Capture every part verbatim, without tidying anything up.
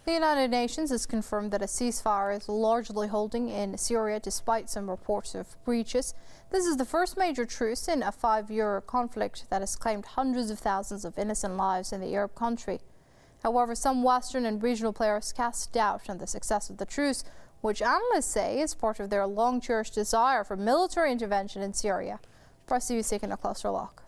The United Nations has confirmed that a ceasefire is largely holding in Syria despite some reports of breaches. This is the first major truce in a five-year conflict that has claimed hundreds of thousands of innocent lives in the Arab country. However, some Western and regional players cast doubt on the success of the truce, which analysts say is part of their long-cherished desire for military intervention in Syria. Press T V is taking a closer look.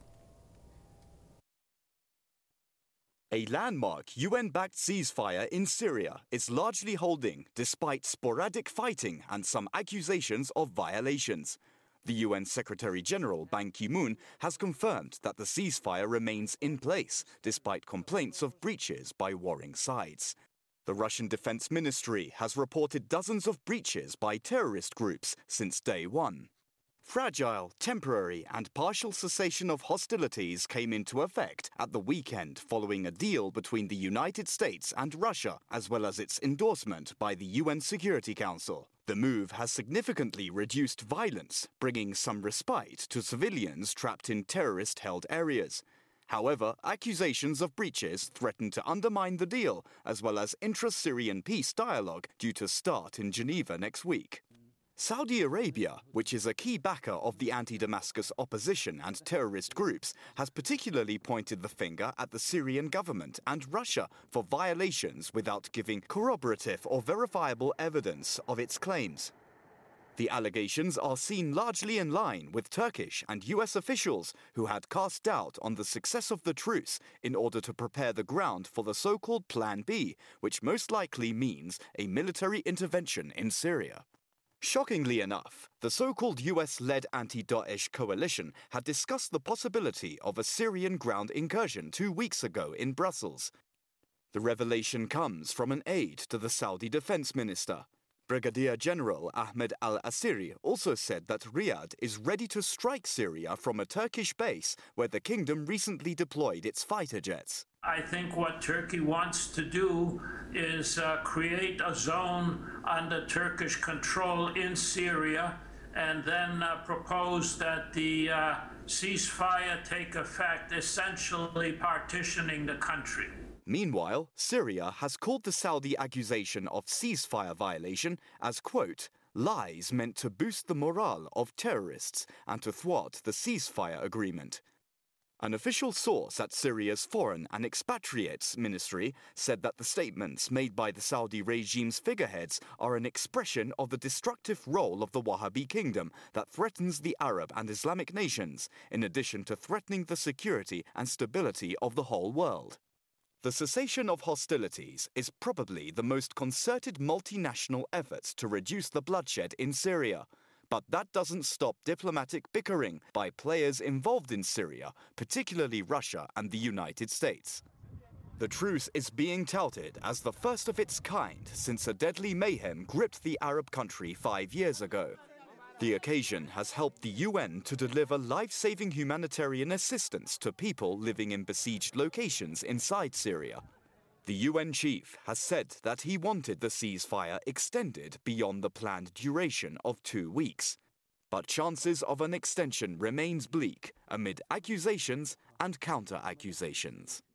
A landmark U N-backed ceasefire in Syria is largely holding despite sporadic fighting and some accusations of violations. The U N Secretary-General Ban Ki-moon has confirmed that the ceasefire remains in place despite complaints of breaches by warring sides. The Russian Defense Ministry has reported dozens of breaches by terrorist groups since day one. Fragile, temporary and partial cessation of hostilities came into effect at the weekend following a deal between the United States and Russia, as well as its endorsement by the U N Security Council. The move has significantly reduced violence, bringing some respite to civilians trapped in terrorist-held areas. However, accusations of breaches threaten to undermine the deal, as well as intra-Syrian peace dialogue due to start in Geneva next week. Saudi Arabia, which is a key backer of the anti-Damascus opposition and terrorist groups, has particularly pointed the finger at the Syrian government and Russia for violations without giving corroborative or verifiable evidence of its claims. The allegations are seen largely in line with Turkish and U S officials who had cast doubt on the success of the truce in order to prepare the ground for the so-called Plan B, which most likely means a military intervention in Syria. Shockingly enough, the so-called U S-led anti-Daesh coalition had discussed the possibility of a Syrian ground incursion two weeks ago in Brussels. The revelation comes from an aide to the Saudi defense minister. Brigadier General Ahmed al-Asiri also said that Riyadh is ready to strike Syria from a Turkish base where the kingdom recently deployed its fighter jets. I think what Turkey wants to do is uh, create a zone under Turkish control in Syria and then uh, propose that the uh, ceasefire take effect, essentially partitioning the country. Meanwhile, Syria has called the Saudi accusation of ceasefire violation as, quote, lies meant to boost the morale of terrorists and to thwart the ceasefire agreement. An official source at Syria's Foreign and Expatriates Ministry said that the statements made by the Saudi regime's figureheads are an expression of the destructive role of the Wahhabi kingdom that threatens the Arab and Islamic nations, in addition to threatening the security and stability of the whole world. The cessation of hostilities is probably the most concerted multinational efforts to reduce the bloodshed in Syria. But that doesn't stop diplomatic bickering by players involved in Syria, particularly Russia and the United States. The truce is being touted as the first of its kind since a deadly mayhem gripped the Arab country five years ago. The occasion has helped the U N to deliver life-saving humanitarian assistance to people living in besieged locations inside Syria. The U N chief has said that he wanted the ceasefire extended beyond the planned duration of two weeks. But chances of an extension remains bleak amid accusations and counter-accusations.